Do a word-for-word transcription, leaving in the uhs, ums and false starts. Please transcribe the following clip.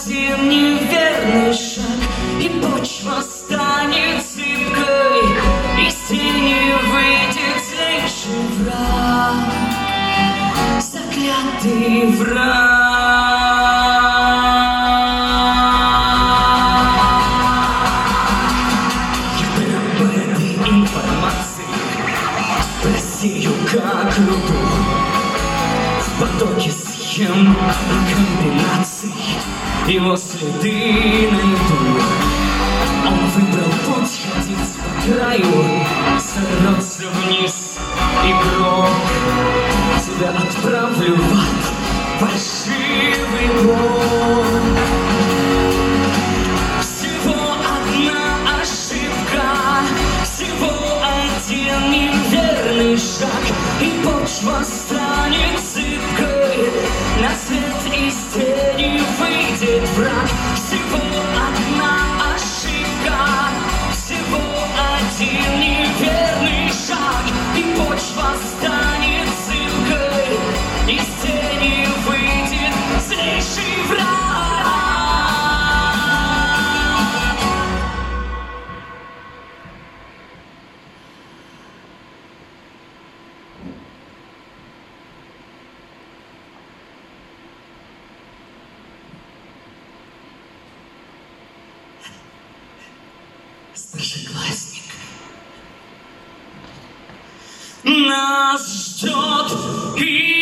один неверный шаг, и почва станет зыбкой, из тени выйдет злейший враг, заклятый враг. Я беру этой информации, спросию как любовь, в потоке схем и комбинаций его следы найду. Он выбрал путь ходить по краю, сорвется вниз и гроб. Тебя отправлю в ад, фальшивый бог. Всего одна ошибка, всего один неверный шаг, и почва станет зыбкой, на свет из тени выйдет враг. Всего одна ошибка, всего один неверный шаг, и почва станет зыбкой, из тени выйдет злейший враг. Старшеклассник, нас ждет и